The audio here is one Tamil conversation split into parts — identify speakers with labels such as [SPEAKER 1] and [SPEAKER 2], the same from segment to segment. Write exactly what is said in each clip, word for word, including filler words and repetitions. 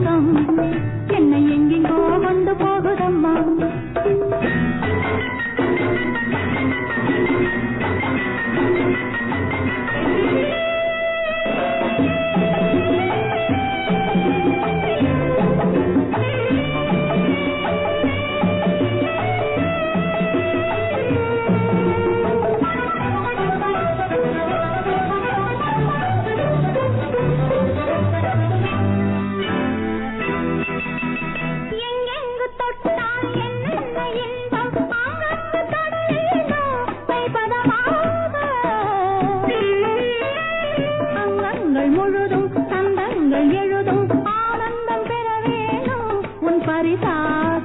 [SPEAKER 1] மயக்கம் என்னை எங்கெங்கோ கொண்டு போகுதம்மா. முழுதும் சந்தங்கள் எழுதும் ஆனந்தம் பெற வேணும் உன் பரிசாக.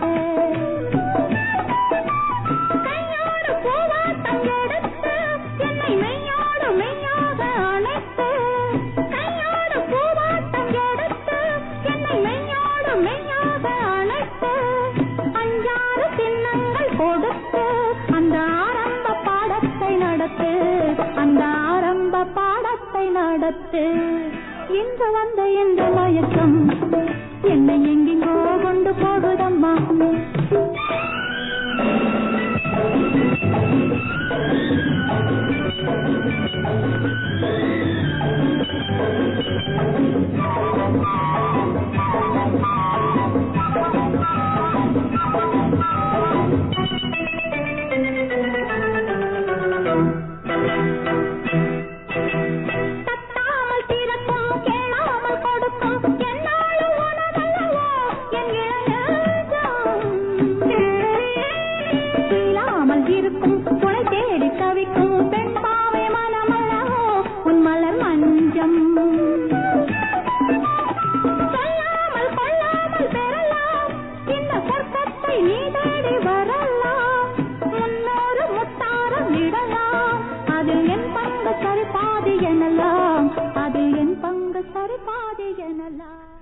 [SPEAKER 1] கையோடு பூவாட்டம் எடுத்து என்னை மெய்யோடு மெய்யாக அணைத்து. கையோடு பூவாட்டம் எடுத்து என்னை மெய்யோடு மெய்யாக அணைத்து. அஞ்சாறு சின்னங்கள் கொடுத்து அந்த ஆரம்ப பாடத்தை நடத்து. அந்த ஆரம்ப பாடத்தை நடத்து. இன்று வந்த என்ற மயக்கம் என்னை எங்கெங்கோ கொண்டு போகுதம்மா. இருக்கும் துணை தேடி தவிக்கும் பெண் பாவை மனமல்லவோ உன் மலர் மஞ்சம். சொல்லாமல் கொள்ளாமல் பெறலாம் இந்த சொர்க்கத்தை நீ தேடி வரலாம். முன்னோரு முத்தாரம் விடலாம் அதில் என் பங்கு சரிபாதி எனலாம். அதில் என் பங்கு சரிபாதி எனலாம்.